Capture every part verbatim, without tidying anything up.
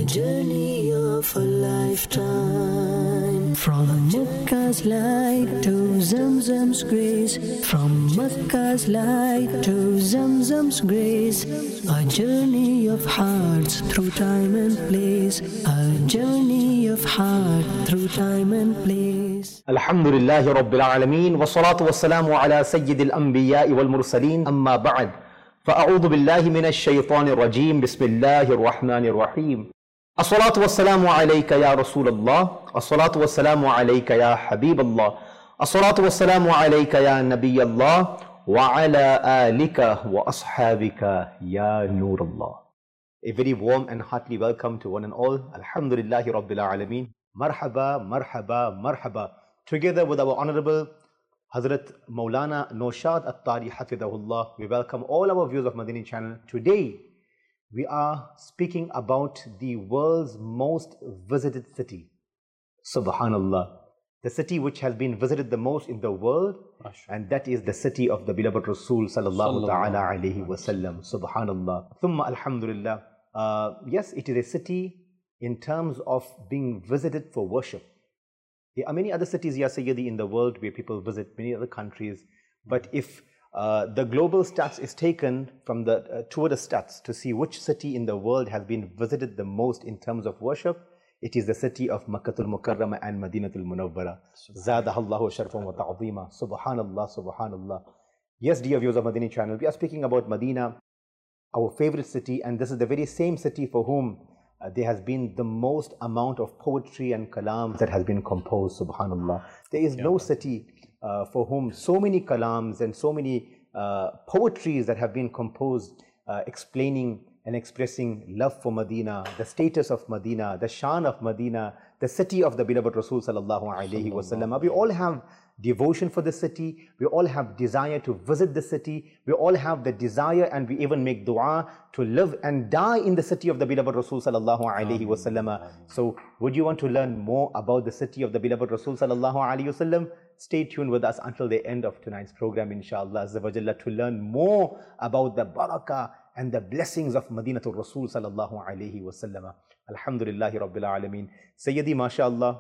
A journey of a lifetime. From Makkah's light to Zamzam's grace. From Makkah's light to Zamzam's grace. A journey of hearts through time and place. A journey of heart through time and place. Alhamdulillahi Rabbil Alameen. Wassalatu wassalamu ala Sayyidil Anbiya'i wal Mursaleen. Amma ba'd. فأعوذ بالله من الشيطان الرجيم بسم الله الرحمن الرحيم الصلاة والسلام عليك يا رسول الله الصلاة والسلام عليك يا حبيب الله الصلاة والسلام عليك يا نبي الله وعلى آلك وأصحابك يا نور الله. A very warm and heartily welcome to one and all. Alhamdulillahi Rabbil Alameen. Marhaba, marhaba, marhaba. Together with our Honorable Hazrat Maulana Naushad Attari Hafidahullah, we welcome all our viewers of Madani channel. Today, we are speaking about the world's most visited city. Subhanallah. The city which has been visited the most in the world, and that is the city of the beloved Rasul Sallallahu Ta'ala Alayhi Wasallam. Subhanallah. Thumma Alhamdulillah. Uh, yes, it is a city in terms of being visited for worship. There are many other cities, Ya Sayyidi, in the world where people visit, many other countries. But if uh, the global stats is taken from the uh, toward the stats to see which city in the world has been visited the most in terms of worship, it is the city of Makkatul Mukarramah and Madinatul Munawwara. Zadahallahu sharfan wa ta'zima. Subhanallah, subhanallah. Yes, dear viewers of Madani channel, we are speaking about Medina, our favorite city, and this is the very same city for whom Uh, there has been the most amount of poetry and kalams that has been composed, subhanallah. There is yeah. no city uh, for whom so many kalams and so many uh, poetries that have been composed uh, explaining and expressing love for Medina, the status of Medina, the shan of Medina, the city of the beloved Rasul sallallahu alayhi wa sallam. We all have devotion for the city, we all have desire to visit the city, we all have the desire and we even make dua to live and die in the city of the beloved Rasul sallallahu alayhi wa sallam. So would you want to learn more about the city of the beloved Rasul sallallahu alayhi wa sallam? Stay tuned with us until the end of tonight's program, inshallah azza wa jalla, to learn more about the barakah and the blessings of Madinatul Rasul sallallahu alayhi wa sallam. Alhamdulillahi Rabbil Alameen. Sayyidi, mashallah.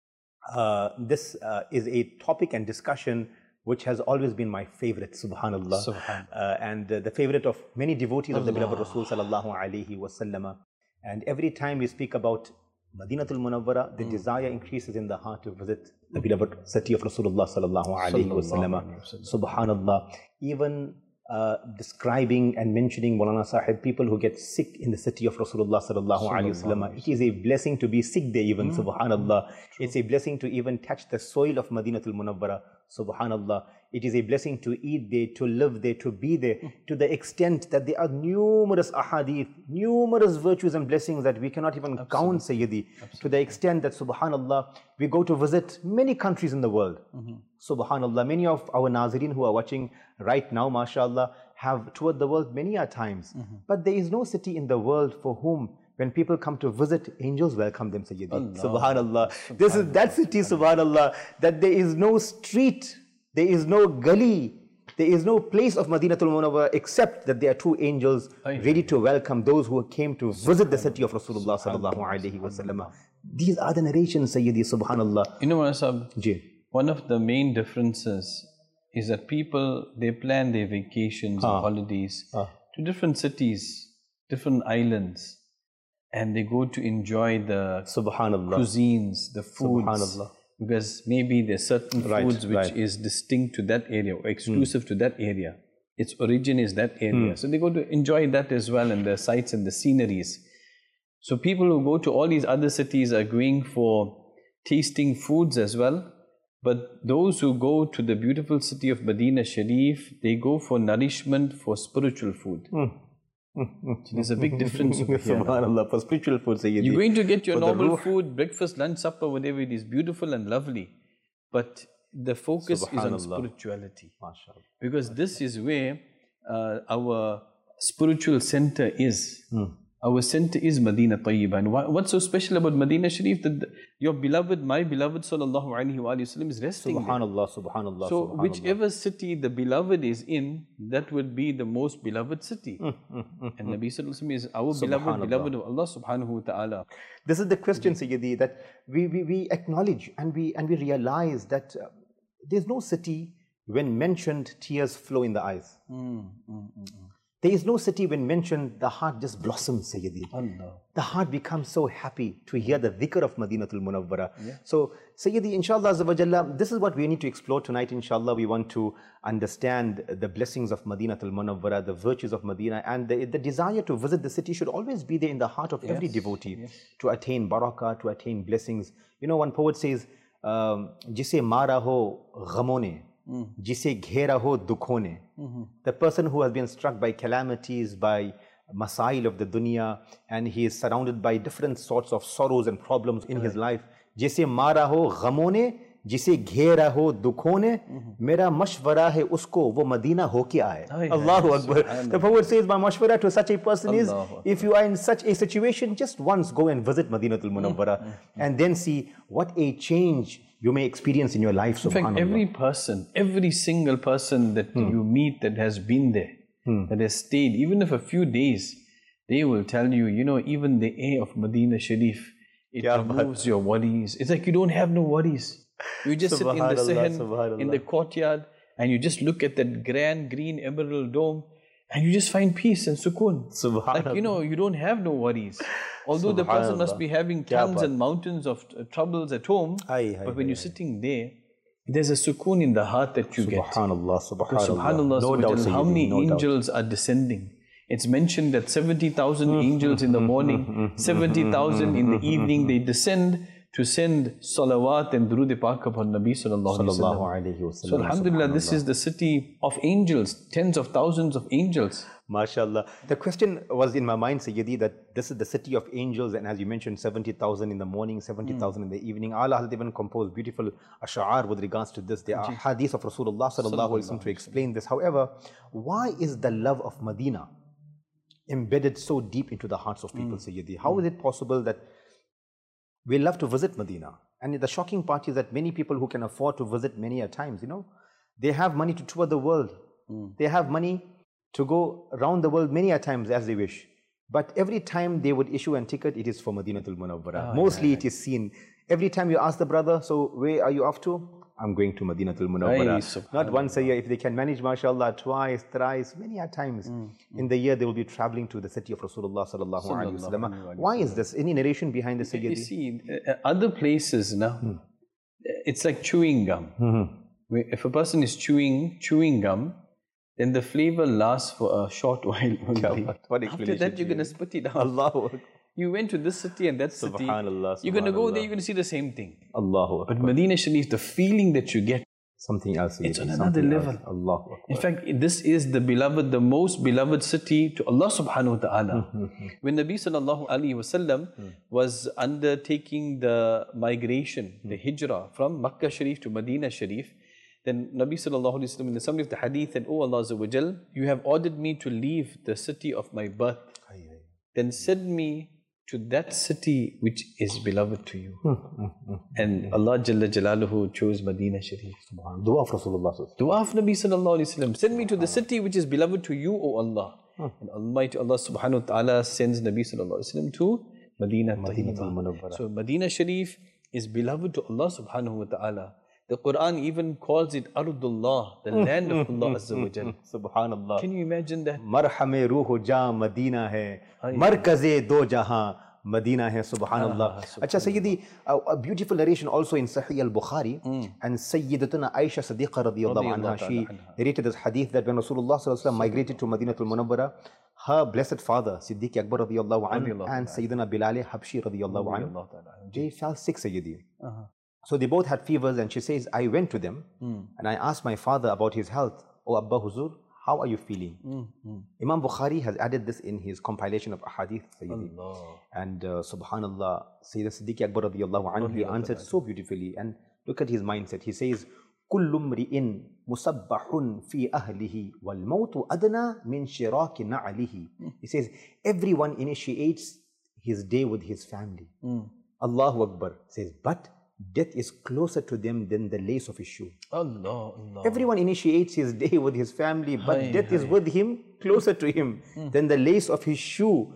Uh, this uh, is a topic and discussion which has always been my favorite, subhanallah, subhanallah. Uh, and uh, the favorite of many devotees Allah. Of the beloved Rasul sallallahu alayhi wa sallam. And every time we speak about Madinatul Munawwara, the mm. desire increases in the heart to visit the beloved city of Rasulullah sallallahu alayhi wa sallam. Subhanallah. Even Uh, describing and mentioning Maulana Sahib, people who get sick in the city of Rasulullah sallallahu alayhi wa sallam. It is a blessing to be sick there even, mm. subhanallah. True. It's a blessing to even touch the soil of Madinatul Munawwara, subhanallah. It is a blessing to eat there, to live there, to be there, mm. to the extent that there are numerous ahadith, numerous virtues and blessings that we cannot even Absolutely. Count, Sayyidi. Absolutely. To the extent that, subhanallah, we go to visit many countries in the world. Mm-hmm. Subhanallah, many of our Nazireen who are watching right now, mashallah, have toured the world many a times. Mm-hmm. But there is no city in the world for whom, when people come to visit, angels welcome them, Sayyidi. Allah. Subhanallah. Subhanallah. This is that city, subhanallah, that there is no street, there is no gully, there is no place of Madinatul Munawwara except that there are two angels ready to welcome those who came to visit the city of Rasulullah sallallahu alayhi wa sallam. These are the narrations, Sayyidi, subhanallah. You know, Sahib, one of the main differences is that people, they plan their vacations ah. and holidays ah. to different cities, different islands, and they go to enjoy the Subhanallah. Cuisines, the foods, Subhanallah. Because maybe there's certain right, foods which right. is distinct to that area or exclusive mm. to that area. Its origin is that area. Mm. So they go to enjoy that as well, and the sights and the sceneries. So people who go to all these other cities are going for tasting foods as well. But those who go to the beautiful city of Medina Sharif, they go for nourishment, for spiritual food. Mm. So there's a big difference over here. Subhanallah, for spiritual food, Sayyidi. You're going to get your normal food, breakfast, lunch, supper, whatever it is, beautiful and lovely. But the focus is on spirituality. MashaAllah. Because this is where uh, our spiritual center is. Mm. Our center is Medina Tayyibah. And why, what's so special about Medina Sharif? That the, your beloved, my beloved Sallallahu Alaihi Wasallam is resting Subhanallah, there. Subhanallah, So Subhanallah. whichever city the beloved is in, that would be the most beloved city. Mm, mm, mm, and Nabi Sallallahu Alaihi Wasallam is our beloved, beloved of Allah Subhanahu Wa Ta'ala. This is the question, Sayyidi, that we, we, we acknowledge and we, and we realize that uh, there's no city when mentioned tears flow in the eyes. Mm, mm, mm, mm. There is no city when mentioned the heart just blossoms, Sayyidi. Allah. The heart becomes so happy to hear the dhikr of Madinatul Munawwara. Yeah. So, Sayyidi, inshallah, Azza wa Jalla, this is what we need to explore tonight, inshallah. We want to understand the blessings of Madinatul Munawwara, the virtues of Medina, and the, the desire to visit the city should always be there in the heart of yes. every devotee yes. to attain barakah, to attain blessings. You know, one poet says, Jise mara ho ghamone, jise ghera ho dukhone. The person who has been struck by calamities, by masail of the dunya, and he is surrounded by different sorts of sorrows and problems in right. his life. Jise mara ho ghamone, jise ghera ho dukhone, mera mashwara hai usko wo Madina ho ke aaye. Allahu Akbar. The poet says, my mashwara to such a person is, if you are in such a situation, just once go and visit Madinatul Munawwara and then see what a change you may experience in your life. In fact, every person, every single person that hmm. you meet that has been there, hmm. that has stayed, even if a few days, they will tell you, you know, even the air of Medina Sharif, it yeah, removes your worries. It's like you don't have no worries. You just sit in the Sehen, in the courtyard, and you just look at that grand green emerald dome, and you just find peace and sukoon. Like, you know, you don't have no worries. Although the person must be having tons and mountains of uh, troubles at home, aye, aye, but when aye, you're sitting there, there's a sukoon in the heart that you get. Subhanallah, Subhanallah. Subhanallah, no doubt, how many no angels doubt. are descending? It's mentioned that seventy thousand angels in the morning, seventy thousand in the evening, they descend to send salawat and durood pak upon Nabi sallallahu alaihi wasallam. So alhamdulillah, this is the city of angels, tens of thousands of angels. MashaAllah. The question was in my mind, Sayyidi, that this is the city of angels, and as you mentioned, seventy thousand in the morning, seventy thousand mm. in the evening. Allah has even composed beautiful ash'ar with regards to this. There are hadith of Rasulullah sallallahu alaihi wasallam to explain this. However, why is the love of Medina embedded so deep into the hearts of people, mm. Sayyidi? How mm. is it possible that we love to visit Medina? And the shocking part is that many people who can afford to visit many a times, you know, they have money to tour the world. Mm. They have money to go around the world many a times as they wish. But every time they would issue a ticket, it is for Madinatul Munawwara. Oh, Mostly yeah, yeah. it is seen. Every time you ask the brother, so where are you off to? I'm going to Madinatul Munawwara. Not once a year. If they can manage, mashallah, twice, thrice, many a times mm. in the year, they will be traveling to the city of Rasulullah sallallahu alaihi wasallam. Why is this? Any narration behind this? You see, uh, other places now, hmm. it's like chewing gum. Mm-hmm. If a person is chewing chewing gum, then the flavor lasts for a short while only. What After that, you're going to spit it out. Allahu You went to this city and that city. Subhanallah, you're going to go there, you're going to see the same thing. Allahu But Medina Sharif, the feeling that you get, something else. It's on another level. Allahu In fact, this is the beloved, the most beloved city to Allah subhanahu wa ta'ala. When Nabi sallallahu alayhi wa sallam was undertaking the migration, the hijrah from Makkah Sharif to Medina Sharif, then Nabi sallallahu alayhi wa sallam in the summary of the hadith said, "Oh Allah Azza wa Jal, you have ordered me to leave the city of my birth. Then send me to that city which is beloved to you." And Allah Jalla Jalaluhu chose Medina Sharif. Dua of Rasulullah. Dua of Nabi sallallahu alayhi wa sallam. Send me to the city which is beloved to you, O Allah. And Almighty Allah subhanahu wa ta'ala sends Nabi sallallahu alayhi wa sallam to Medina Tayyibah. So Medina Sharif is beloved to Allah subhanahu wa ta'ala. The Quran even calls it Ardullah, the land of Allah Azza wa Jal. Subhanallah. Can you imagine that? Marhame ruho ja Medina hai, markaze do jahan Medina hai. Subhanallah. Acha Sayyidi, a, a beautiful narration also in Sahih al-Bukhari, mm. and Sayyidatuna Aisha Siddiqa radiyallahu anha, she narrated this hadith that when Rasulullah sallallahu alaihi wasallam migrated to Madinatul Munawwara, her blessed father Siddiq Akbar radiyallahu anhu and Sayyidina Bilal Habshi radiyallahu anhu, they fell sick, Sayyidi. Uh-huh. So they both had fevers, and she says, I went to them mm. and I asked my father about his health. Oh Abba Huzur, how are you feeling? Mm, mm. Imam Bukhari has added this in his compilation of ahadith, Sayyidi. And uh, subhanallah, Sayyidina Siddiq Akbar radiyallahu anhu, he answered so beautifully. And look at his mindset. He says, كل امرئ مصبح في أهله والموت أدنى من شراك نعله. He says, everyone initiates his day with his family. Mm. Allahu Akbar says, but death is closer to them than the lace of his shoe. Allah, Allah. Everyone initiates his day with his family, but hi, death hi. is with him, closer to him mm. than the lace of his shoe.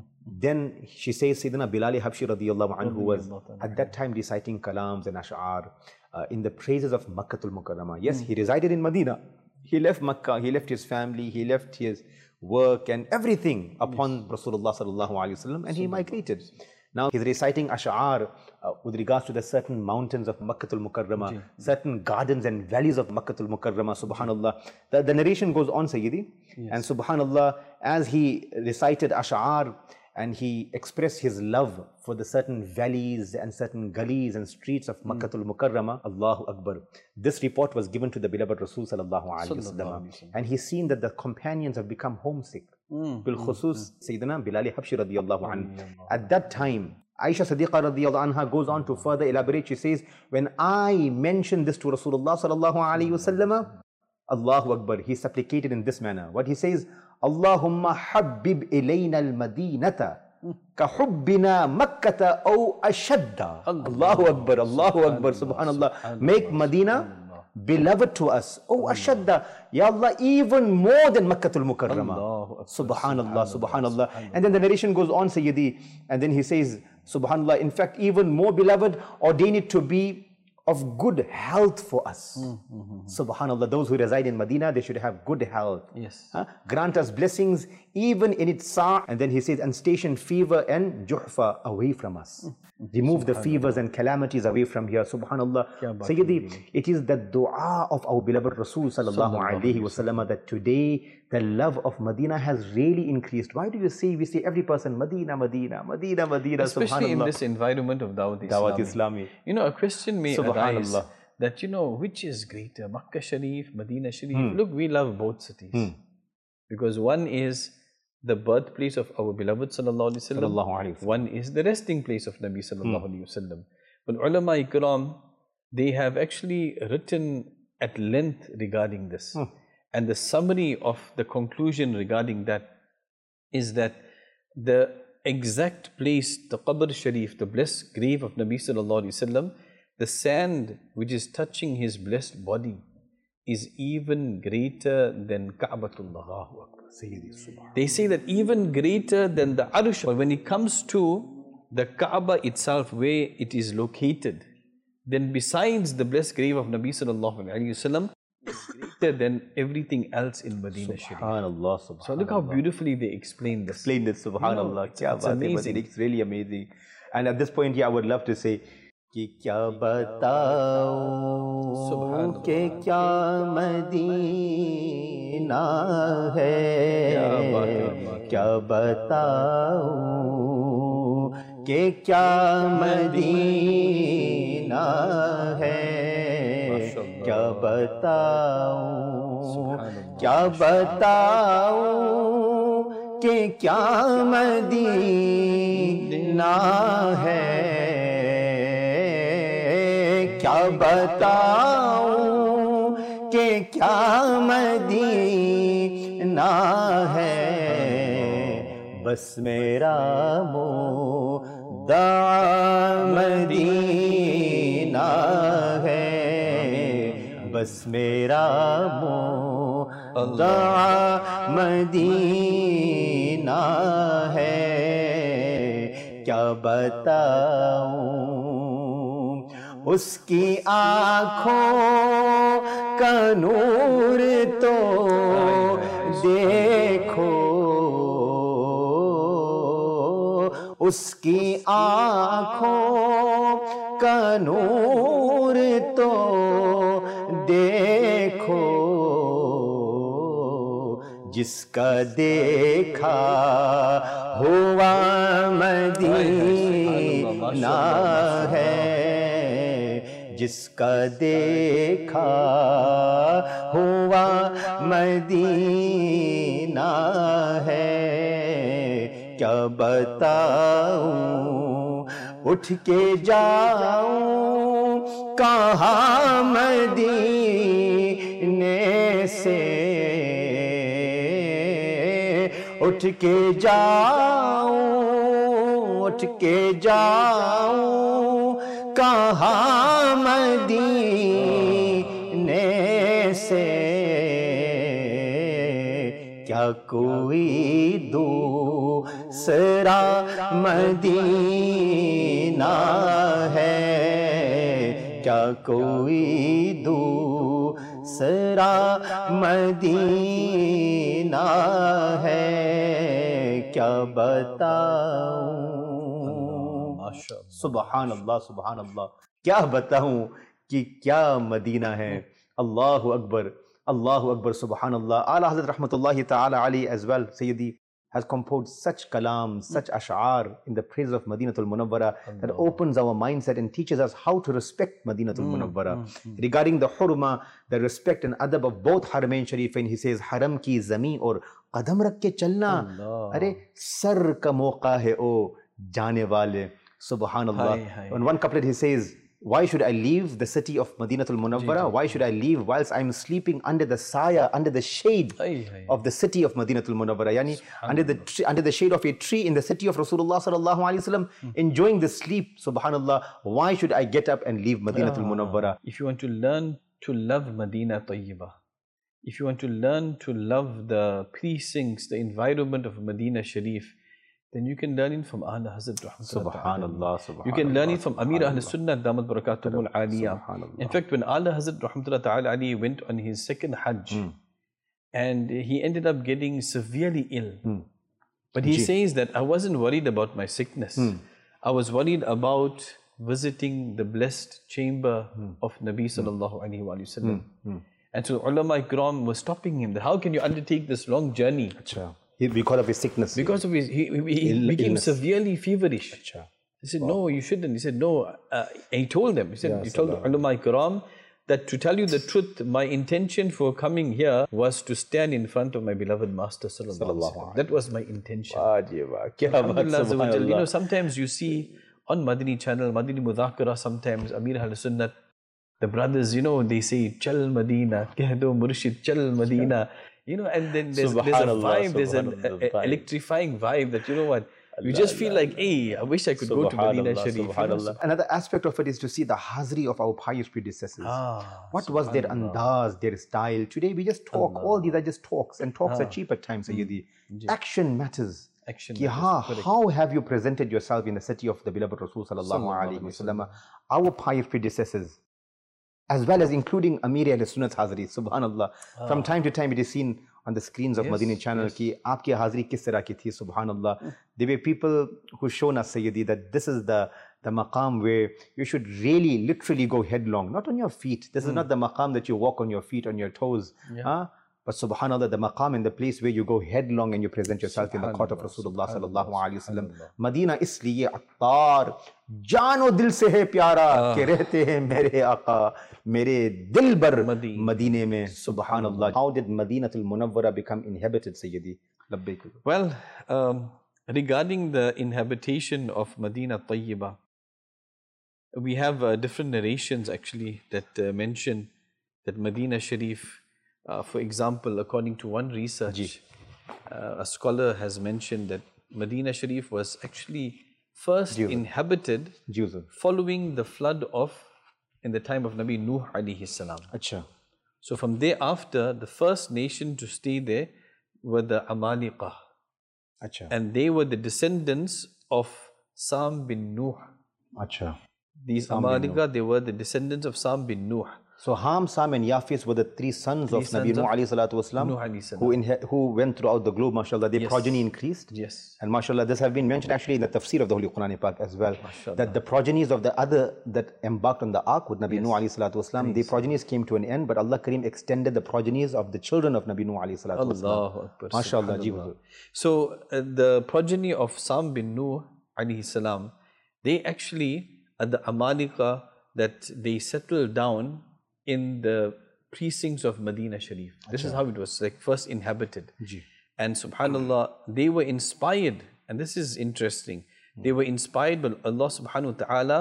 Then she says, Sayyidina Bilal Habshi radiyallahu anhu was at that time reciting kalams and ash'ar uh, in the praises of Makkatul Mukarramah. Yes, mm. he resided in Medina. He left Makkah, he left his family, he left his work and everything upon yes. Rasulullah sallallahu alayhi wa sallam, and he migrated. Now he's reciting ash'ar uh, with regards to the certain mountains of Makkatul Mukarramah, Ji. certain gardens and valleys of Makkatul Mukarramah, subhanallah. The, the narration goes on, Sayyidi, yes. and subhanallah, as he recited ash'ar, and he expressed his love for the certain valleys and certain gullies and streets of Makkatul Mukarramah, Allahu Akbar. This report was given to the beloved Rasul sallallahu alayhi wa sallam, and he's seen that the companions have become homesick. Bil khusus, Sayyidina Bilal Habshi radiyallahu anhu. At that time, Aisha Siddiqa radiyallahu anha goes on to further elaborate. She says, when I mentioned this to Rasulullah sallallahu alayhi wa sallam, Allahu Akbar, he supplicated in this manner. What he says, Allahumma habbib ilayna al-madinata ka hubbina makkata aw ashadda. Allahu Akbar, Allahu Akbar, subhanallah. Make Medina beloved to us. Oh, ashadda. Ya Allah, even more than Makkatul Mukarramah. Subhanallah, subhanallah. And then the narration goes on, Sayyidi, and then he says, subhanallah, in fact, even more beloved, ordain it to be of good health for us. Mm-hmm. Subhanallah, those who reside in Medina, they should have good health. Yes. Huh? Grant us blessings even in its sa'. And then he says, and station fever and juhfa away from us. Mm-hmm. Remove the fevers and calamities away from here. Subhanallah. Sayyidi, it is the dua of our beloved Rasul sallallahu alayhi wa sallam that today the love of Medina has really increased. Why do you say, we say every person, Medina, Medina, Medina, Medina, especially in this environment of Dawat Islami. Dawat Islami. You know, a Christian may arise that, you know, which is greater, Makkah Sharif, Medina Sharif. Hmm. Look, we love both cities. Hmm. Because one is the birthplace of our beloved sallallahu alayhi wa sallam. One is the resting place of Nabi sallallahu alayhi wa sallam. But ulama ikram, they have actually written at length regarding this. Hmm. And the summary of the conclusion regarding that is that the exact place, the Qabr Sharif, the blessed grave of Nabi sallallahu alayhi wa sallam, the sand which is touching his blessed body is even greater than Ka'batullah. They say that even greater than the Arsh. But when it comes to the Kaaba itself, where it is located, then besides the blessed grave of Nabi sallallahu alayhi wa sallam, it's greater than everything else in Medina Sharif. Subhanallah, subhanallah. So look how beautifully they explain this. Explain this, subhanallah. You know, it's, it's amazing. It's really amazing. And at this point, yeah, I would love to say, कि क्या बताऊं कि क्या Medina है, क्या बताऊं कि क्या मदीना है, क्या बताऊं, क्या बताऊं कि क्या मदीना है, क्या बताऊं कि क्या मदीना है, बस मेरा मुद्दा मदीना है, बस मेरा मुद्दा मदीना है, क्या बताऊं उसकी आँखों का नूर तो देखो, उसकी आँखों का नूर तो देखो, जिसका देखा हुआ मदीना है, जिसका देखा हुआ मदीना है, क्या बताऊं उठ के जाऊं कहाँ मदीने से उठ के जाऊं, उठ के जाऊं, कहाँ मदीने से, क्या कोई दूसरा मदीना है, क्या कोई दूसरा मदीना है, क्या बताऊं। सुबहान अल्लाह, सुबहान अल्लाह, क्या बताऊं कि क्या मदीना है। अल्लाहु Akbar, Allahu Akbar, subhanallah. Ala Hazrat Rahmatullahi Ta'ala Ali as well, Sayyidi, has composed such kalam, such ash'ar in the praise of Madinatul Munawwara that opens our mindset and teaches us how to respect Madinatul Munawwara. Regarding the hurma, the respect and adab of both Haramain Sharifain, he says, Haram ki zameen aur qadam rakh ke chalna, are sar ka mauqa hai o jaane wale. Subhanallah. On one couplet he says, why should I leave the city of Madinatul Munawwara? Why should I leave whilst I'm sleeping under the saya, under the shade of the city of Madinatul Munawwara? Yani, under the tree, under the shade of a tree in the city of Rasulullah sallallahu alaihi wasallam, enjoying the sleep. Subhanallah. Why should I get up and leave Madinatul Munawwara? If you want to learn to love Madina Tayyibah, if you want to learn to love the precincts, the environment of Madina Sharif, then you can learn it from Ahl Hazrat Rahmatullah. Subhanallah, subhanallah. You can learn it from Amir Ahl Sunnah Damat Barakatumul Aliyah. In fact, when Ahl Hazrat Rahmatullah Ta'ala Ali went on his second Hajj, mm. and he ended up getting severely ill. Mm. But he Gee. says that I wasn't worried about my sickness. Mm. I was worried about visiting the blessed chamber mm. of Nabi Sallallahu Alaihi Wasallam. Mm. And so ulama ikram was stopping him. That how can you undertake this long journey? Achha. Because of his sickness. Because of his, he, he Ill, became illness. severely feverish. Achha. He said, wow. no, you shouldn't. He said, no. Uh, and he told them, he said, yeah, he told the ulama ikram that to tell you the truth, my intention for coming here was to stand in front of my beloved Master Sallallahu Alaihi Wasallam. That was my intention. Alhamdulillah, you know, sometimes you see on Madani channel, Madani Mudhakara, sometimes Amir Ahl Sunnat, the brothers, you know, they say, Chal Madina, Kehdo Murshid, Chal Madina. You know, and then there's, there's a vibe, there's an a, a electrifying vibe that, you know what, you just feel like, hey, I wish I could go to Madina Sharif. Another aspect of it is to see the hazri of our pious predecessors. Ah, what was their andaz, their style? Today we just talk, Allah. All these are just talks, and talks ah. are cheap at times, Sayyidi. Mm. Action matters. Action Ki, matters. Ha, how have you presented yourself in the city of the beloved Rasul Sallallahu Alaihi Wasallam? Our pious predecessors, as well as including Amir Ahl Sunnat Hazri, subhanallah. Ah. From time to time it is seen on the screens of yes, Madini channel yes. ki aapki hazri kis tarah ki thi, subhanallah. Mm. There were people who shown us, Sayyidi, that this is the, the maqam where you should really literally go headlong, not on your feet. This mm. is not the maqam that you walk on your feet, on your toes. Yeah. Huh? But subhanallah, the maqam in the place where you go headlong and you present yourself in the court of Rasulullah sallallahu alaihi wasallam. Madina isliye attar, jano dil se hai pyara, ke rehte hain mere aqa, mere dil bar Madine mein. Subhanallah. How did Madinatul Munawwara become inhabited, Sayyidi? Labbaik. Well, um, regarding the inhabitation of Madina Tayyibah, we have uh, different narrations actually that uh, mention that Madina Sharif, Uh, for example, according to one research, uh, a scholar has mentioned that Madina Sharif was actually first Jew. inhabited Jews. following the flood of, in the time of Nabi Nuh alayhi salam. Achha. So from thereafter, the first nation to stay there were the Amaliqah. Achha. And they were the descendants of Sam bin Nuh. Achha. These Amaliqah, they were the descendants of Sam bin Nuh. So Ham, Sam and Yafis were the three sons three of sons Nabi Nuh alayhi salatu wasalam, who, who went throughout the globe, mashallah. Their yes. progeny increased. Yes. And mashallah, this has been mentioned actually in the tafsir of the Holy Quran Pak as well. Mashallah. That the progenies of the other that embarked on the ark with Nabi yes. Nuh alayhi salatu wasalam, their progenies came to an end, but Allah Kareem extended the progenies of the children of Nabi Nuh alayhi salatu wasalam. Mashallah. So uh, the progeny of Sam bin Nuh alayhi salam, they actually are the Amalika that they settled down in the precincts of Madina Sharif. This Achha. is how it was like first inhabited. Ji. And subhanallah, they were inspired, and this is interesting, mm. they were inspired by Allah subhanahu wa ta'ala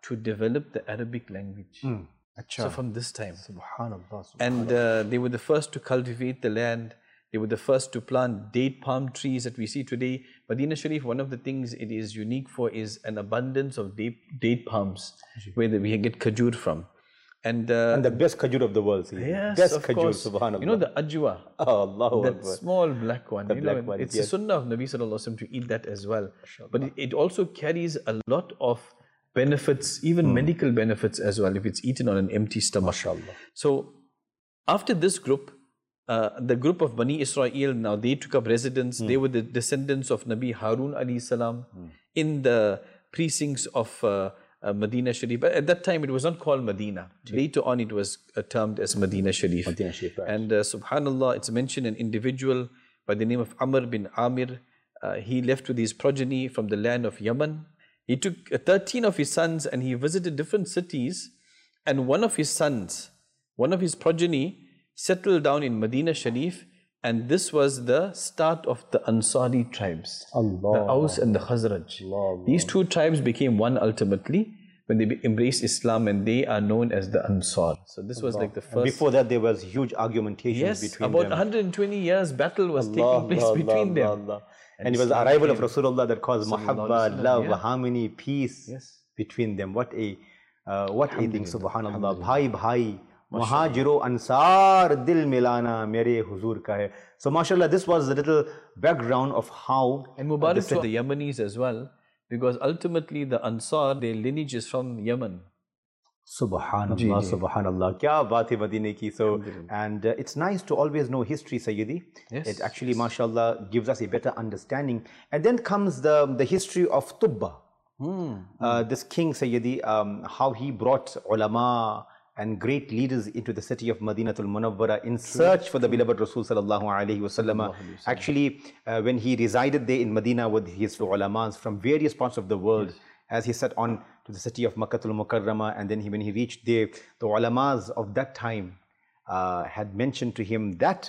to develop the Arabic language. Mm. So from this time. Subhanallah, Subhanallah. And uh, they were the first to cultivate the land. They were the first to plant date palm trees that we see today. Medina Sharif, one of the things it is unique for is an abundance of date, date palms, where the, we get khajur from. And, uh, and the best khajur of the world. See? Yes, best of khajur, course. subhanallah. You know the ajwa, oh, Allahu that Akbar. small black one. The you black know, one, it's yes. the sunnah of Nabi Sallallahu Alaihi Wasallam to eat that as well. But it, it also carries a lot of benefits, even Hmm. medical benefits as well, if it's eaten on an empty stomach. MashaAllah. So after this group, uh, the group of Bani Israel, now they took up residence. Hmm. They were the descendants of Nabi Harun alayhi salam in the precincts of uh, uh, Medina Sharif. But at that time, it was not called Medina. Later on, it was uh, termed as Medina Sharif. Medina Sharif, right. And uh, subhanallah, it's mentioned an individual by the name of Amr bin Amir. Uh, he left with his progeny from the land of Yemen. He took uh, thirteen of his sons and he visited different cities. And one of his sons, one of his progeny, settled down in Medina Sharif. And this was the start of the Ansari tribes, Allah. the Aus and the Khazraj. Allah. These two tribes became one ultimately when they embraced Islam, and they are known as the Ansar. So this was like the And first. before that, there was huge argumentation Yes, between about them. one hundred twenty years battle was Allah, taking place Allah, between Allah, them. Allah. And it was the arrival of Rasulullah that caused Sallallahu mahabba, Alaihi Wasallam, love, yeah. harmony, peace Yes. between them. What a, uh, what a thing, subhanallah. Alhamdulillah. Bhai, bhai, mahajiro ansar, dil milana, mere huzur ka hai. So, mashallah, this was the little background of how. And Mubarak to the Yemenis as well, because ultimately the Ansar, their lineage is from Yemen. Subhanallah, Ji, ji. subhanallah. Kya baat hai Madine ki. So, and uh, it's nice to always know history, Sayyidi. Yes, It actually, mashallah, gives us a better understanding. And then comes the, the history of Tubba. Hmm. Uh, this king, Sayyidi, um, how he brought ulama and great leaders into the city of Madinatul Munawwara in search for the beloved Rasul sallallahu alaihi wasallam. Actually, uh, when he resided there in Medina with his ulamas from various parts of the world, yes. as he set on to the city of Makkatul Mukarramah, and then he, when he reached there, the ulamas of that time uh, had mentioned to him that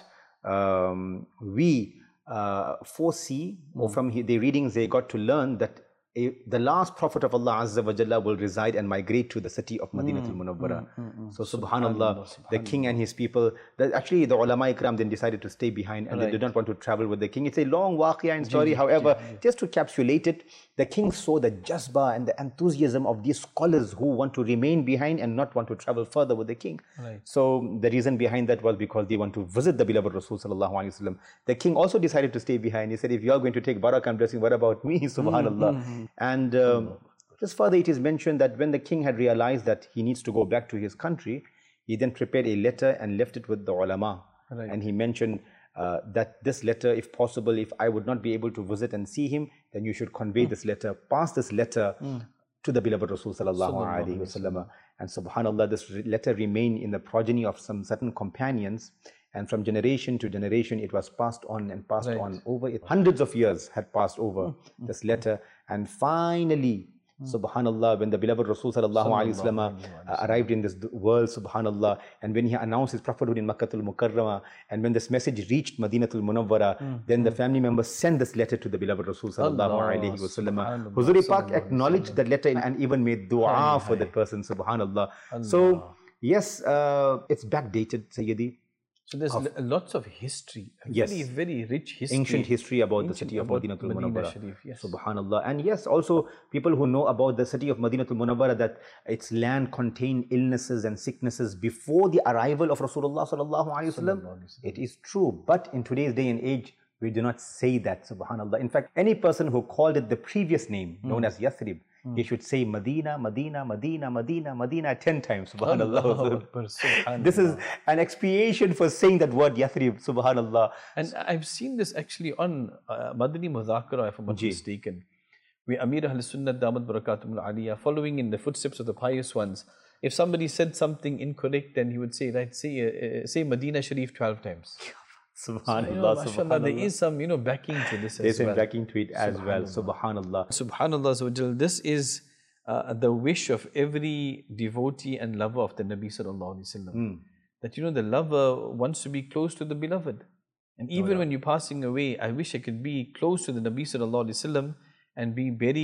um, we uh, foresee, mm. or from their readings they got to learn that A, the last prophet of Allah Azza wa Jalla will reside and migrate to the city of Madinatul mm, Munawwara. Mm, mm, mm. So subhanallah, subhanallah, subhanallah, the king and his people, that actually the ulama ikram then decided to stay behind and right. they did not want to travel with the king. It's a long waqia and story. Ji, However, ji, ji. just to capsulate it, the king saw the jazba and the enthusiasm of these scholars who want to remain behind and not want to travel further with the king. Right. So the reason behind that was because they want to visit the beloved Rasul sallallahu alaihi wasallam. The king also decided to stay behind. He said, if you are going to take barakah and blessing, what about me? Subhanallah. Mm, mm, mm. And um, just further, it is mentioned that when the king had realized that he needs to go back to his country, he then prepared a letter and left it with the ulama. Right. And he mentioned uh, that this letter, if possible, if I would not be able to visit and see him, then you should convey mm. this letter, pass this letter mm. to the beloved Rasul sallallahu alaihi wasallam. And subhanallah, this letter remained in the progeny of some certain companions. And from generation to generation, it was passed on and passed right. on over it. Hundreds of years had passed over mm. this letter. And finally, mm. subhanallah, when the beloved Rasul sallallahu alaihi wasallam uh, arrived in this world, subhanallah, and when he announced his prophethood in Makkatul Mukarramah, and when this message reached Madinatul Munawwara, mm. then the family members sent this letter to the beloved Rasul sallallahu alaihi wasallam. Huzur Pak acknowledged that letter and even made dua for that person, subhanallah. Allah. So, yes, uh, it's backdated, Sayyidi. So there's of, lots of history, yes, very, very rich history. Ancient history about Ancient the city of Madinatul Madina Munawwara. Sharif, yes. Subhanallah. And yes, also people who know about the city of Madinatul Munawwara, that its land contained illnesses and sicknesses before the arrival of Rasulullah sallallahu alaihi wasallam. It is true. But in today's day and age, we do not say that, subhanallah. In fact, any person who called it the previous name, known mm. as Yathrib, Mm. he should say Medina, Medina, Medina, Medina, Medina ten times. Subhanallah. Subhanallah. This is an expiation for saying that word Yathrib. Subhanallah. And I've seen this actually on uh, Madani Mudhakara, if I'm not Ji. mistaken, where Amir Ahl Sunnah Damat Barakatum Al Aliyah, following in the footsteps of the pious ones, if somebody said something incorrect, then he would say, right, say, uh, say Medina Sharif twelve times. Subhanallah, so, you know, subhanallah. There is some, you know, backing to this There's as well. There's some backing to it as well. Subhanallah. Subhanallah. This is uh, the wish of every devotee and lover of the Nabi sallallahu alaihi wasallam. Mm. That, you know, the lover wants to be close to the beloved. And even oh, yeah. when you're passing away, I wish I could be close to the Nabi sallallahu alaihi wasallam and be buried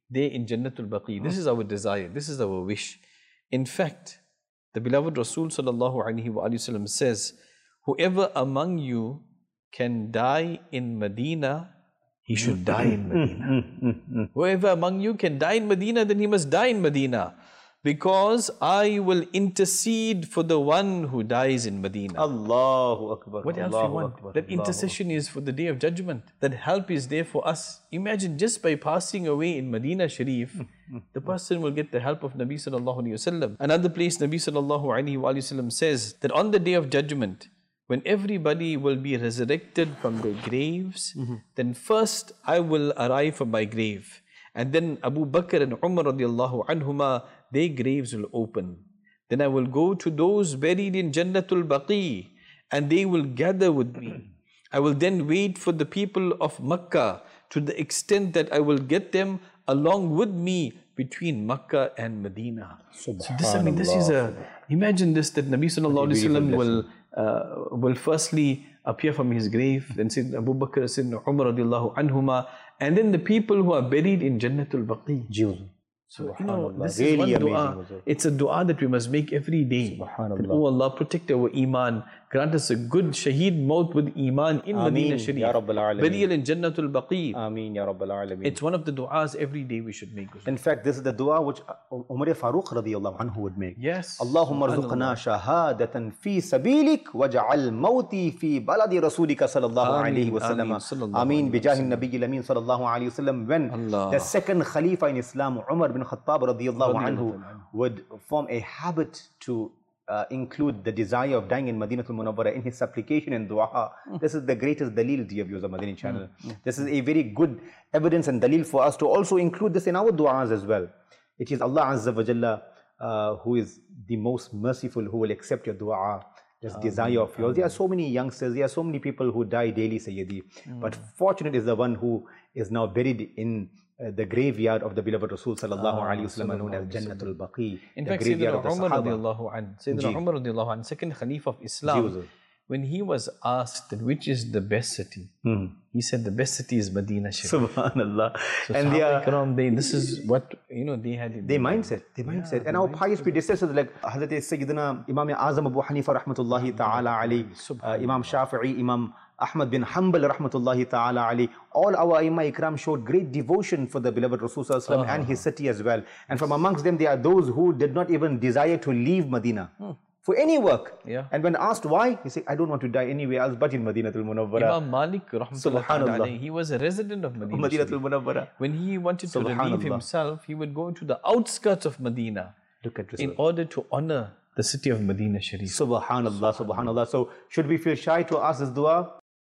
there in Jannatul Baqi. This is our desire, this is our wish. In fact, the beloved Rasul sallallahu alaihi wasallam says, whoever among you can die in Medina, he should die in Medina. Whoever among you can die in Medina, then he must die in Medina. Because I will intercede for the one who dies in Medina. Allahu Akbar. What else Allahu we want? Akbar, That Allahu intercession is for the Day of Judgment. That help is there for us. Imagine just by passing away in Medina Sharif, the person will get the help of Nabi sallallahu alaihi wasallam. Another place, Nabi sallallahu alaihi wasallam says that on the Day of Judgment, when everybody will be resurrected from their graves, mm-hmm. then first I will arrive from my grave. And then Abu Bakr and Umar radiallahu anhuma, their graves will open. Then I will go to those buried in Jannatul Baqi, and they will gather with me. I will then wait for the people of Makkah to the extent that I will get them along with me between Makkah and Medina. So this, I mean, this is a, imagine this, that Nabi sallallahu alaihi wasallam will, uh, will firstly appear from his grave, then Sayyidina Abu Bakr, Sayyidina Umar radiallahu anhuma, and then the people who are buried in Jannatul Baqi. So, you know, this really is one dua. It's a dua that we must make every day. That, oh Allah, protect our iman. Grant us a good shaheed maut with iman in Ameen, Medina Sharif. Ya Rabbil Alameen. Burial in Jannatul Baqi. Ameen, Ya Rabbil Alameen. It's one of the duas every day we should make. In fact, this is the dua which Umar Farooq radiyallahu anhu would make. Yes. Allahumma rzuqna shahadatan fi sabilik waj'al mawti fi baladi rasulika sallallahu alayhi wa sallam. Ameen. Bijahin Nabiyil Ameen sallallahu alayhi wa sallam. When Allah. The second Khalifa in Islam, Umar bin Khattab radiyallahu anhu, would form a habit to uh, include the desire of dying in Madinatul Munawwara in his supplication and dua. Mm. This is the greatest dalil, dear viewers of Madani channel. Mm. Mm. This is a very good evidence and dalil for us to also include this in our duas as well. It is Allah Azza wa Jalla uh, who is the most merciful, who will accept your dua, this desire of yours. There are so many youngsters, there are so many people who die daily, Sayyidi. Mm. But fortunate is the one who is now buried in Uh, the graveyard of the beloved Rasul sallallahu ah, alayhi wa sallam, known as Jannatul Baqi. In fact, Sayyidina Umar radiallahu anhu, Sayyidina Umar radiallahu anhu, second Khalifa of Islam, when he was asked that which is the best city, hmm. he said the best city is Medina Sharif. Subhanallah. So and they are, Ikram, they, this is what, you know, they had in their mindset. Their mindset. Yeah, and our pious predecessors like Hazrat Sayyidina Imam Azam Abu Hanifa rahmatullahi ta'ala alayhi, uh, Imam Shafi'i, Imam Ahmad bin Hanbal rahmatullahi ta'ala alayhi, all our Imam Ikram showed great devotion for the beloved Rasul sallallahu alaihi wasallam and his city as well. And from amongst them, there are those who did not even desire to leave Medina hmm. for any work. Yeah. And when asked why, he said, I don't want to die anywhere else but in Madinatul Munawwara. Imam Malik rahmatullahi ta'ala, he was a resident of Medina. Madinatul Munawwara. When he wanted to relieve himself, he would go to the outskirts of Medina. Look at this in order to honor the city of Medina Sharif. Subhanallah, Subhanallah. So should we feel shy to ask this dua?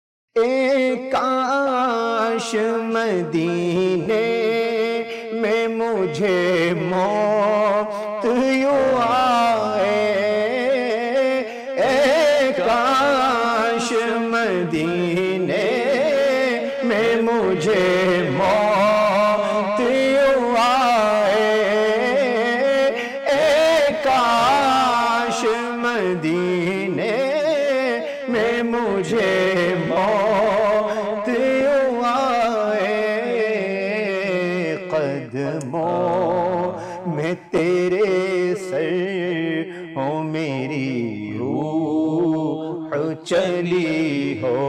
ए काश मदीने में मुझे मौत यूं आए, ए काश मदीने में मुझे मौत यूं आए, ए काश मदीने में मुझे चली हो,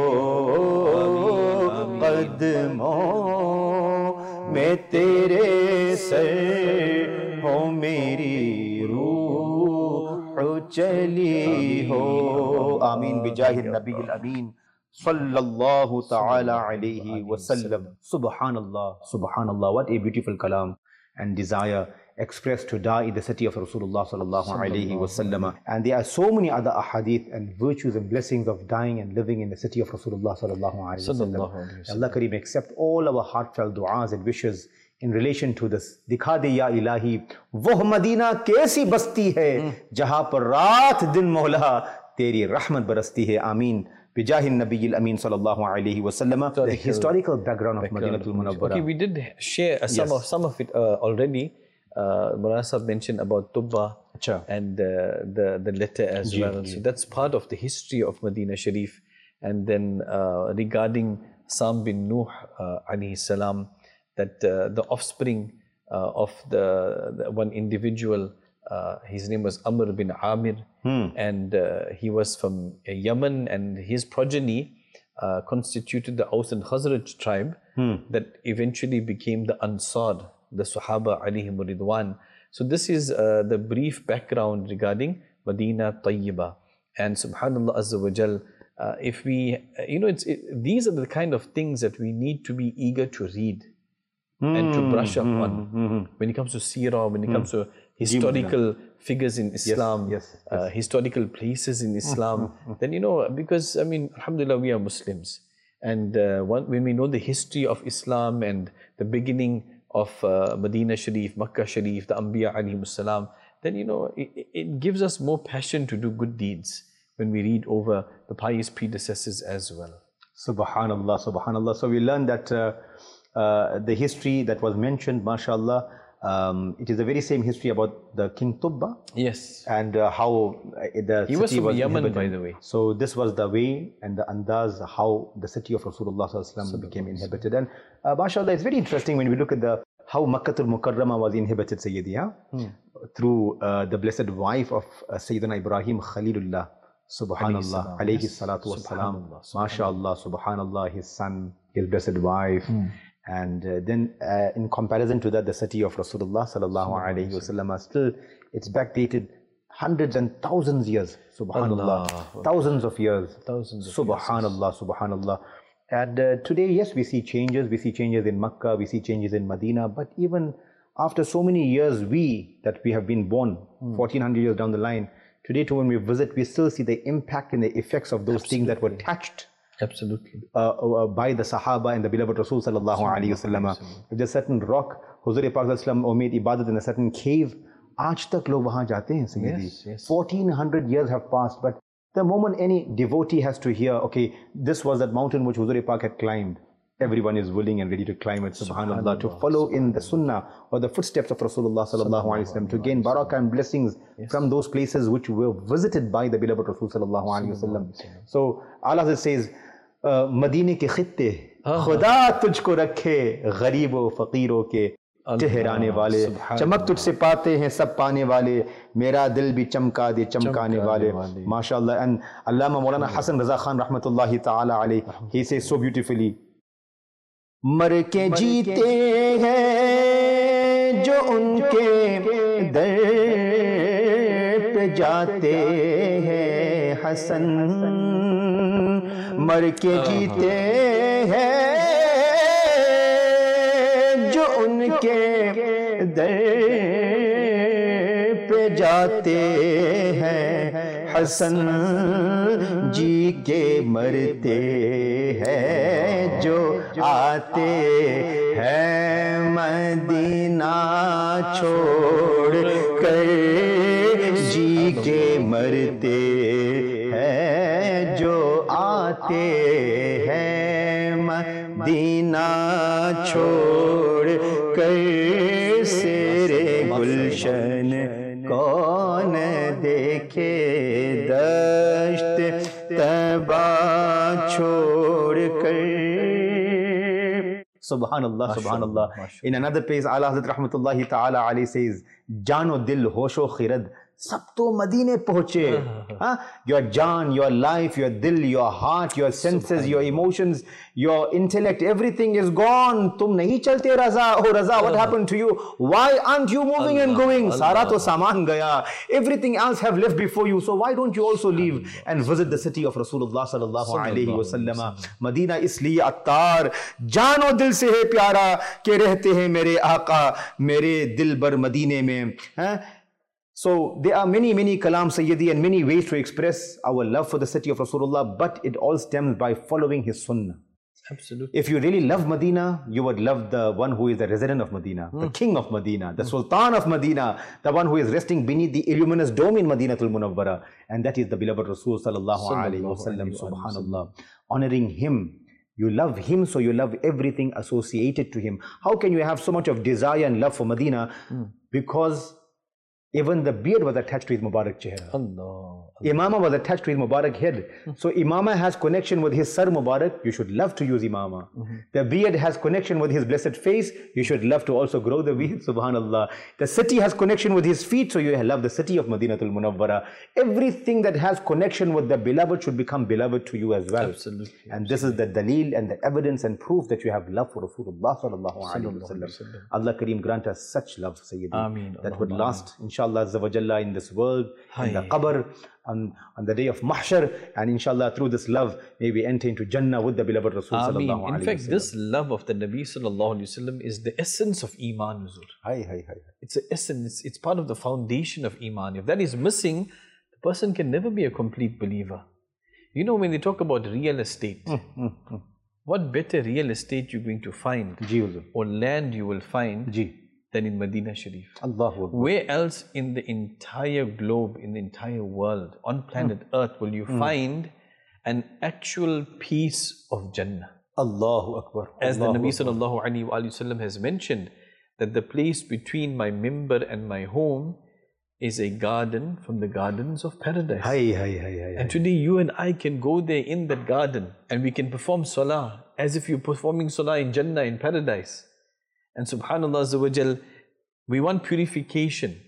कदमों में तेरे सर हो, मेरी रूह चली हो. आमीन बिजाहिर नबील अमीन sallallahu ta'ala alayhi wa sallam. Subhanallah, Subhanallah. What a beautiful kalam and desire expressed to die in the city of Rasulullah sallallahu alayhi wa sallam. And there are so many other ahadith and virtues and blessings of dying and living in the city of Rasulullah sallallahu alayhi wa sallam. Allah Kareem accept all our heartfelt du'as and wishes in relation to this. Dikha de ya ilahi, woh Madina kaisi basti hai, jahan par raat din mawla teri rahmat barasti hai. Ameen. Bijahin Nabiyil Ameen sallallahu alayhi wa sallam. The historical background of Madinatul Munawwara. Okay, we did share some, yes. of, some of it uh, already. Uh, Maulana Sahib mentioned about Tubba Achha. and uh, the, the letter as yeah, well. Yeah. So that's part of the history of Medina Sharif. And then uh, regarding Sam bin Nuh uh, alayhi salam, that uh, the offspring uh, of the, the one individual. Uh, his name was Amr bin Amir, hmm. and uh, he was from Yemen, and his progeny uh, constituted the Aus and Khazraj tribe hmm. that eventually became the Ansar, the Sahaba alayhim ridwan. So this is uh, the brief background regarding Medina Tayyibah. And subhanallah azza wa jal, uh, if we, uh, you know, it's, it, these are the kind of things that we need to be eager to read mm, and to brush up mm, on. Mm, when it comes to seerah, when it mm. comes to historical figures in Islam, yes, yes, uh, yes. historical places in Islam, then, you know, because, I mean, alhamdulillah, we are Muslims. And uh, one, when we know the history of Islam and the beginning of uh, Medina Sharif, Makkah Sharif, the Anbiya alayhimus salam, then, you know, it, it gives us more passion to do good deeds when we read over the pious predecessors as well. Subhanallah, subhanallah. So we learn that uh, uh, the history that was mentioned, mashallah, um, it is the very same history about the King Tubba. Yes. And uh, how uh, the he city was from was Yemen, inhabited. by the way. So this was the way and the andaz how the city of Rasulullah sallallahu alaihi wasallam became inhabited. And uh, mashallah, it's very interesting when we look at the how Makkatul Mukarramah was inhabited, Sayyidi, huh? hmm. through uh, the blessed wife of uh, Sayyidina Ibrahim Khalilullah. Subhanallah, alayhi salatu wassalam, mashallah, subhanallah, his son, his blessed wife. Mm. And uh, then uh, in comparison to that, the city of Rasulullah sallallahu alayhi wasallam, still it's backdated hundreds and thousands years, subhanallah, Allah. thousands of years, thousands of subhanallah, years. subhanallah. And uh, today, yes, we see changes, we see changes in Makkah, we see changes in Medina, but even after so many years, we, that we have been born, mm. fourteen hundred years down the line, today, too, when we visit, we still see the impact and the effects of those Absolutely. things that were touched Absolutely. Uh, uh, by the Sahaba and the beloved Rasul sallallahu alayhi wasallam. If there's a certain rock, Huzur Pak sallallahu made ibadat in a certain cave, aaj tak log wahan jate hain, Sayyidi. Yes, yes. fourteen hundred years have passed, but the moment any devotee has to hear, okay, this was that mountain which Huzur Pak had climbed, everyone is willing and ready to climb it, subhanallah, subhanallah to follow in the sunnah or the footsteps of Rasulullah sallallahu alaihi wasallam, to gain barakah and blessings yes. from those places which were visited by the beloved Rasul sallallahu alaihi wasallam. So Allah says, Madine ke khitte, Khuda tujhko rakhe, ghareebo faqeero ke चेहराने वाले, चमक तुझसे पाते हैं सब पाने वाले, मेरा दिल भी चमका दे चमकाने वाले. MashaAllah. And Allama Maulana Hasan Raza Khan rahmatullahi ta'ala alayhi, he says so beautifully, मर के जीते हैं जो उनके दर पे जाते हैं हसन, मर के जीते हैं जो उनके दर पे जाते हैं हसन, जी के मरते हैं जो आते हैं मदीना छोड़ कर, जी के मरते हैं जो आते हैं मदीना छोड़ कर, सेरे गुलशन कौन देखे दश्त तबा छोड़ कर. Subhanallah, subhanallah. In another place, Allah Hazrat Rahmatullahi Ta'ala Ali says, Jano dil hosho khirad, sab to Madine pahunche. huh? Your jaan, your life, your dil, your heart, your senses, your emotions, your intellect, everything is gone. Tum nahi chalte Raza. Oh Raza, what happened to you? Why aren't you moving Allah, and going? Sara to saman gaya. Everything else have left before you. So why don't you also leave and visit the city of Rasulullah sallallahu alayhi wa sallam? Madina isliye attar, jano dil se hai pyara, ke rehte hain mere aqa, mere dil bar Madine mein. Huh? So there are many, many kalam Sayyidi and many ways to express our love for the city of Rasulullah, but it all stems by following his sunnah. Absolutely. If you really love Medina, you would love the one who is the resident of Medina, mm. the king of Medina, the mm. sultan of Medina, the one who is resting beneath the illuminous dome in Madinatul Munawwara, and that is the beloved Rasul sallallahu alaihi wasallam. Subhanallah. Honoring him. You love him, so you love everything associated to him. How can you have so much of desire and love for Medina? Mm. Because Even the beard was attached to his Mubarak chehra. Allah. Imama was attached to his Mubarak head. So Imama has connection with his Sar Mubarak, you should love to use Imama. Mm-hmm. The beard has connection with his blessed face, you should love to also grow the beard, subhanallah. The city has connection with his feet, so you love the city of Madinatul Munawwara. Everything that has connection with the beloved should become beloved to you as well. Absolutely. And this is the dalil and the evidence and proof that you have love for Rasulullah sallallahu alayhi wa sallam. Allah Kareem grant us such love, Sayyidi, Ameen. that Allah would Allah. last, inshallah, azza wa jalla, in this world, Hi. in the qabr, on, on the day of mahshar, and inshallah through this love may we enter into Jannah with the beloved Rasul Ameen. sallallahu In alayhi fact, wa sallam. this love of the Nabi sallallahu alayhi wa sallam is the essence of Iman, Huzur. Hi, hi, hi. It's the essence, it's part of the foundation of Iman. If that is missing, the person can never be a complete believer. You know, when they talk about real estate, Mm, mm, mm. what better real estate you're going to find Ji, Huzur. or land you will find Ji. than in Medina Sharif? Allahu Akbar. Where else in the entire globe, in the entire world, on planet Earth will you find an actual piece of Jannah? Allahu Akbar. As the Allahu Nabi Akbar. sallallahu alaihi wasallam has mentioned, that the place between my mimbar and my home is a garden from the gardens of paradise. Hi, hi, hi, hi, hi. And today you and I can go there in that garden and we can perform salah as if you're performing salah in Jannah, in paradise. And subhanallah azza wa jal, we want purification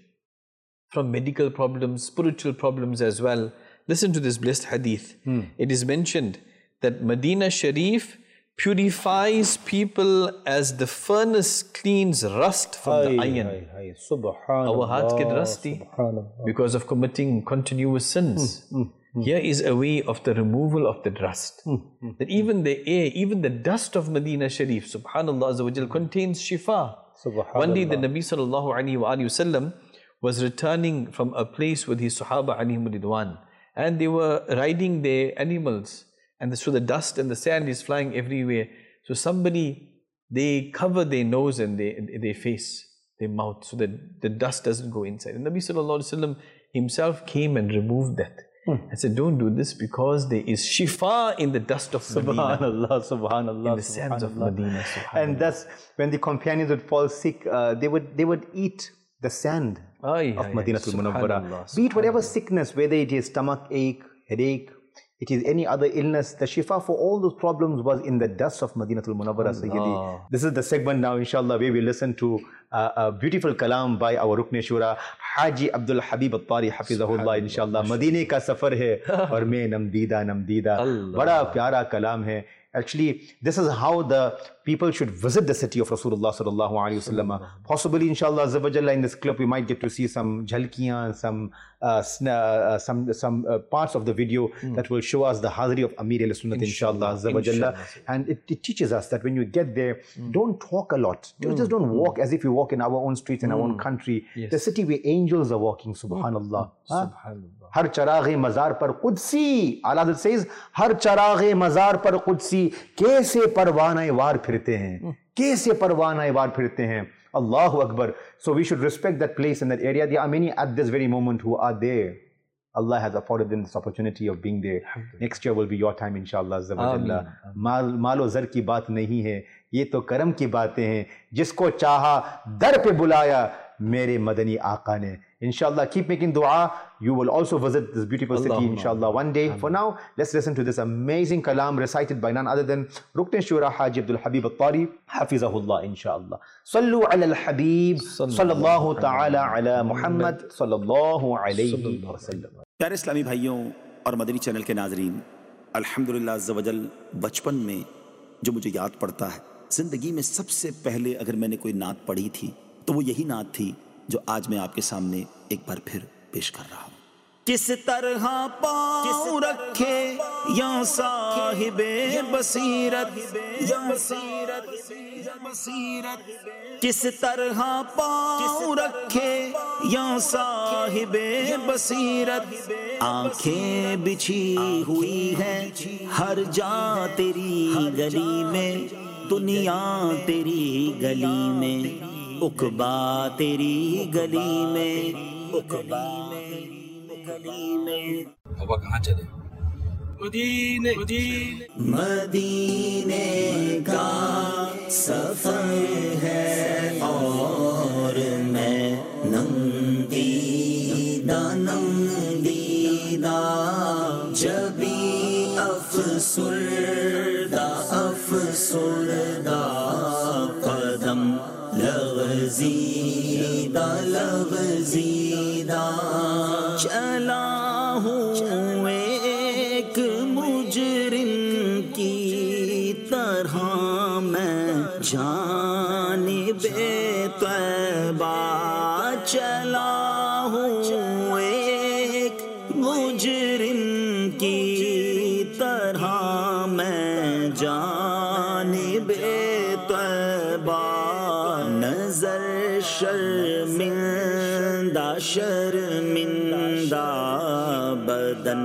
from medical problems, spiritual problems as well. Listen to this blessed hadith. Hmm. It is mentioned that Medina Sharif purifies people as the furnace cleans rust from the Hi, iron. hi, hi. Subhanallah. Our hearts get rusty Subhanallah. because of committing continuous sins. Mm, mm. Here is a way of the removal of the rust. Mm, mm. That even the air, even the dust of Medina Sharif, subhanallah azza wa jal, contains shifa. Subhanallah. One day the Nabi sallallahu alayhi wa alayhi wa sallam was returning from a place with his Sahaba alayhim ridwan, and they were riding their animals, and so the dust and the sand is flying everywhere. So somebody, they cover their nose and their, their face, their mouth, so that the dust doesn't go inside. And Nabi sallallahu alayhi wa sallam himself came and removed that. Hmm. I said, don't do this because there is shifa in the dust of Medina. Subhanallah, subhanallah, In the sands of subhanallah. Medina, subhanallah. And thus, when the companions would fall sick, uh, they would they would eat the sand Ay, of ay, Madinatul subhanallah, Munawwara. Be it whatever sickness, whether it is stomach ache, headache, it is any other illness, the shifa for all those problems was in the dust of Madinatul Munawwara, Sayyidi. This is the segment now, inshallah, where we listen to uh, a beautiful kalam by our Rukn Shura, Haji Abdul Habib Al-Tari, Hafizahullah, inshallah. Madine ka safar hai, aur main namdida namdida. Bada pyara kalam hai. Actually, this is how the people should visit the city of Rasulullah sallallahu alaihi wasallam. Possibly, inshallah, azza wa jalla, in this clip, we might get to see some jhalkiyan, some uh, uh, some some uh, parts of the video mm. that will show us the hazri of Amir al-Sunnat, inshallah, azza wa jalla. And it, it teaches us that when you get there, mm. don't talk a lot. Mm. Just don't walk as if you walk in our own streets, in mm. our own country. Yes. The city where angels are walking, subhanallah. Mm. Huh? Subhanallah. हर चराग़े मज़ार पर कुदसी, आला हज़रत says, हर चराग़े मज़ार पर कुदसी, कैसे परवाने वार फिरते हैं, कैसे परवाने वार फिरते हैं. Allahu Akbar. So we should respect that place and that area. There are many at this very moment who are there. Allah has afforded them this opportunity of being there. Next year will be your time, inshallah. माल मालो ज़र की बात नहीं है, ये तो करम की बातें हैं, जिसको चाहा दर पे बुलाया मेरे मदनी आका ने. Inshallah, keep making dua. You will also visit this beautiful city, Allahumma, inshallah, one day. For now, let's listen to this amazing kalam recited by none other than Rukn Shura Haji Abdul Habib Al-Tari, Hafizahullah, inshallah. Sallu ala al-Habib, sallallahu ta'ala ala Muhammad, sallallahu alayhi wa sallam. प्यारे इस्लामी भाइयों और Madani channel के नाजरीन, अल्हम्दुलिल्लाह अज़्ज़ा वजल, बचपन में जो मुझे याद पड़ता है, ज़िंदगी में सबसे पहले अगर मैंने कोई नात पढ़ी थी तो वो यही नात थी जो आज मैं आपके सामने एक बार फिर पेश कर रहा हूँ. किस तरह पाँव रखे या साहिबे बसीरत, या बसीरत, या बसीरत, किस तरह पाँव रखे या साहिबे बसीरत, आंखें बिछी हुई हैं हर जा तेरी गली में, दुनिया तेरी गली में, उकबा तेरी गली में, उकबा तेरी गली में. बाबा कहाँ चले? मदीने, मदीने, मदीने का सफर है और मैं नंदी افسردہ افسردہ قدم لغزیدہ لغزیدہ چلا ہوں ایک مجرم کی طرح میں جانب طیبہ چلا ہوں ایک مجرم کی طرح میں جانب طیبہ نظر شرمندہ شرمندہ بدن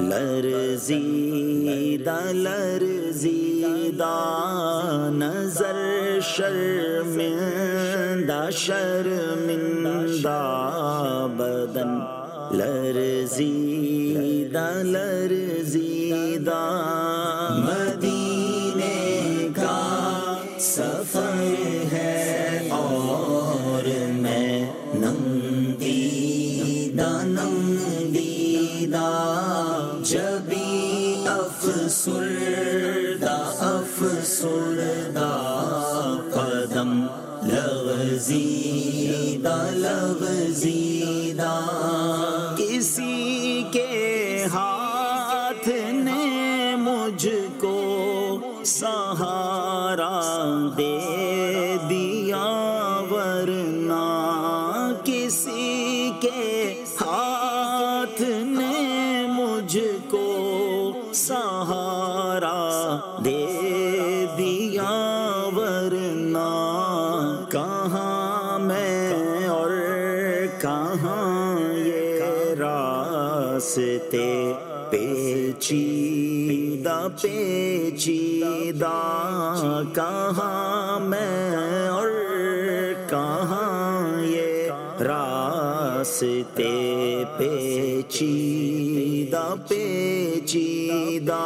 لرزیدہ لرزیدہ نظر شرمندہ شرمندہ بدن لرزیدہ لرزیدہ مدینے کا سفر ہے اور میں ننگیدہ ننگیدہ جبی افسردہ افسردہ قدم لغزیدہ لغزیدہ کسی کے ہاتھ نے مجھ کو سہارا دے دیا ورنہ کسی کے ہاتھ نے مجھ کو سہارا دے دیا ورنہ کہاں میں اور کہاں یہ راستے پیچیدہ پیچیدہ کہاں میں اور کہاں یہ راستے پیچیدہ پیچیدہ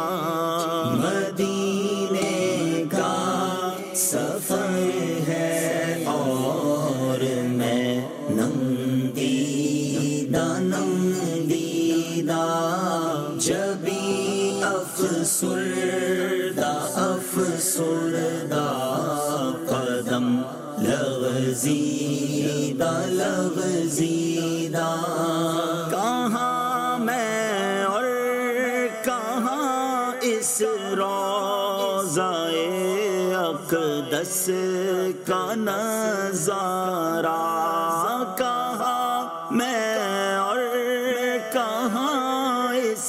مدینے کا سفر ہے اور میں ننگیدہ ننگیدہ جبی افسردہ افسردہ قدم لغزیدہ لغزیدہ کہاں میں اور کہاں اس روضۂ اقدس کا نظارہ کہاں میں اور کہاں اس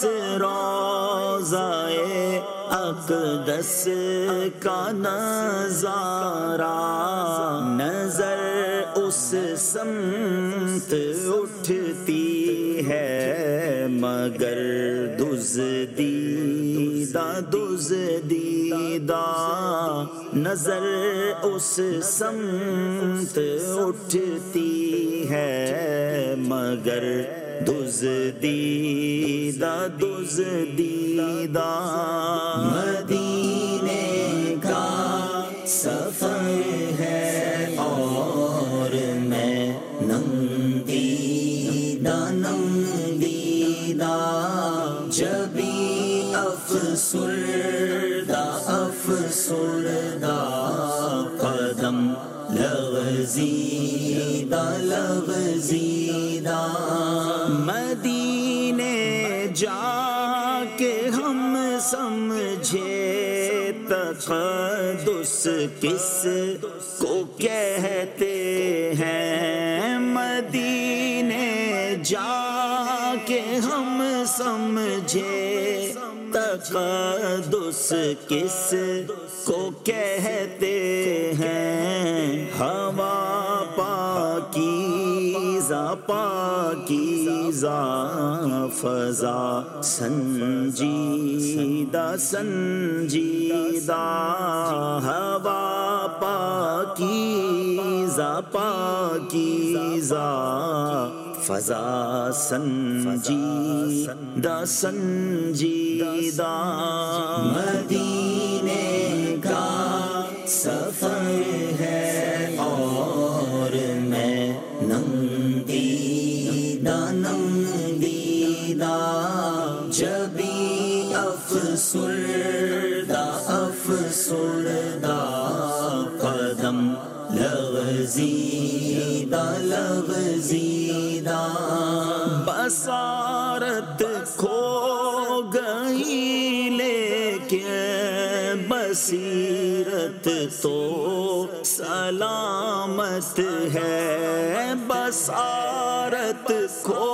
روضۂ اقدس کا نظارہ نظر اس سمت اٹھتی ہے مگر دزدیدہ دزدیدہ نظر اس سمت اٹھتی ہے مگر دزدیدہ دزدیدہ مدینے کا سفر ہے اور میں ننگیدہ ننگیدہ جبی افسردہ افسردہ قدم لغزیدہ لغزیدہ مدینے جا کے ہم سمجھے تقدس کس کو کہتے ہیں مدینے جا کے ہم سمجھے تقدس کس کو کہتے ہیں ہوا پاکیزہ پاکیزہ فضا سنجیدہ سنجیدہ ہوا پاکیزہ پاکیزہ فضا سنجیدہ سنجیدہ مدینے کا سفر ہے اور میں ننگیدہ ننگیدہ جبی افسردہ افسردہ افسردہ قدم لغزیدہ لغزیدہ بصارت کھو گئی لیکن بصیرت تو سلامت ہے بصارت کھو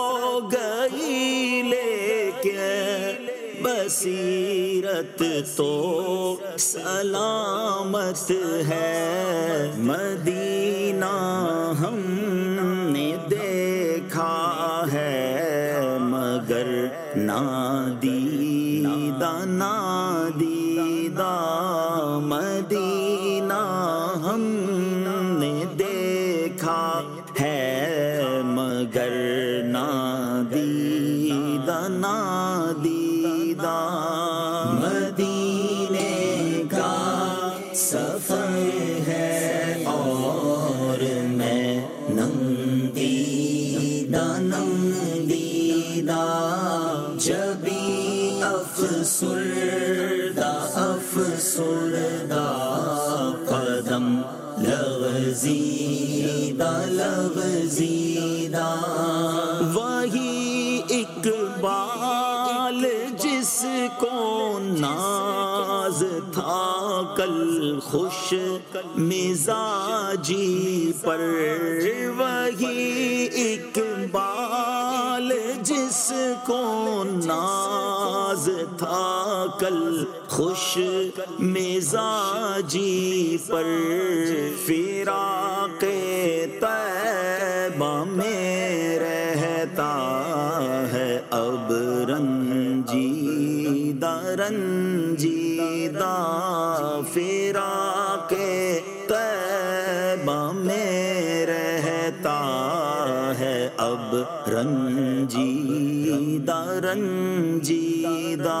گئی لیکن بصیرت تو سلامت ہے مدینہ ہم نے دیکھا ہے مگر نادیدہ نادیدہ مدینہ ہم نے دیکھا ہے مگر نادیدہ نادیدہ مدینے کا سفر ہے اور میں نندیدہ نندیدہ جبی افسردہ افسردہ قدم لغزیدہ لغزیدہ وہی اقبال جس کو ناز تھا کل خوش مزاجی پر وہی اقبال جس کو ناز تھا کل خوش مزاجی پر فراق طیبہ میں رہتا ہے اب رنجیدہ رنجیدہ فراق طیبہ میں رہتا ہے اب رنجیدہ رنجیدہ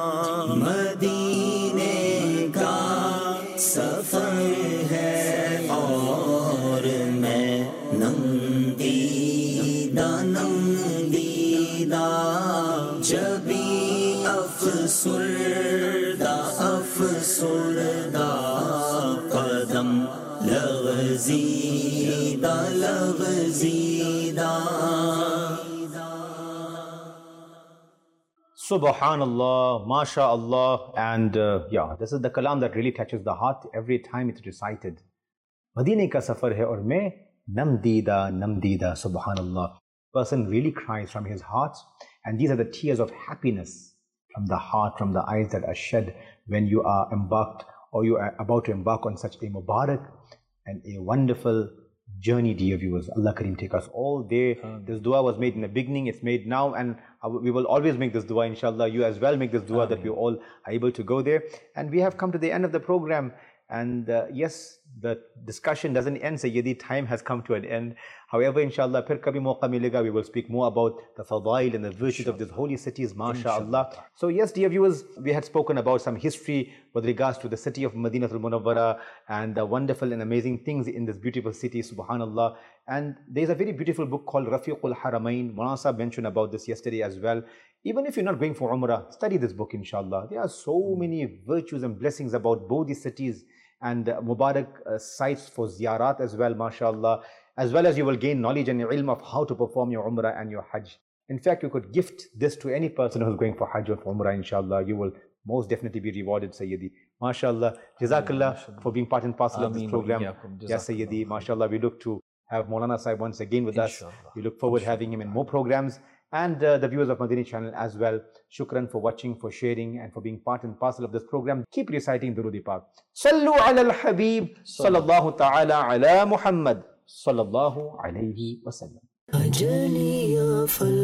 مدینے کا سفر ہے اور میں نندیدہ نندیدہ جبی افسردہ افسردہ قدم لغزیدہ لغزیدہ Subhanallah, MashaAllah, and uh, yeah, this is the kalam that really touches the heart every time it's recited. Madine ka safar hai aur main namdida, namdida, Subhanallah. Person really cries from his heart, and these are the tears of happiness from the heart, from the eyes that are shed when you are embarked or you are about to embark on such a Mubarak and a wonderful journey, dear viewers. Allah Kareem take us all there. This dua was made in the beginning, it's made now, and we will always make this dua, inshallah. You as well make this dua that we all are able to go there. And we have come to the end of the program. And uh, yes, the discussion doesn't end, Sayyidi. Time has come to an end. However, inshallah, phir kabhi mauqa milega, we will speak more about the fadail and the virtues of these holy cities, mashallah. So yes, dear viewers, we had spoken about some history with regards to the city of Madinatul Munawwara and the wonderful and amazing things in this beautiful city, subhanallah. And there's a very beautiful book called Rafiqul Haramain. Maulana Sahib mentioned about this yesterday as well. Even if you're not going for Umrah, study this book, inshallah. There are so many virtues and blessings about both these cities and uh, Mubarak uh, sites for ziyarat as well, mashallah. As well as you will gain knowledge and ilm of how to perform your Umrah and your Hajj. In fact, you could gift this to any person who's going for Hajj or for Umrah, inshallah. You will most definitely be rewarded, Sayyidi. MashaAllah. Jazakallah for being part and parcel of this program. Yes, Sayyidi. MashaAllah. We look to have Maulana Sahib once again with us. We look forward to having him in more programs. And uh, the viewers of Madani channel as well. Shukran for watching, for sharing, and for being part and parcel of this program. Keep reciting Durud-e Pak. Sallu ala al-Habib, sallallahu ta'ala ala Muhammad, sallallahu alayhi wa sallam. A journey of a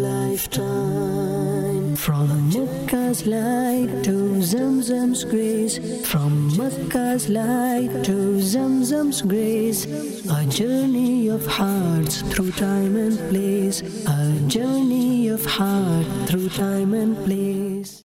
lifetime, from Makkah's light to Zamzam's grace, from Makkah's light to Zamzam's grace, a journey of hearts through time and place, a journey of heart through time and place.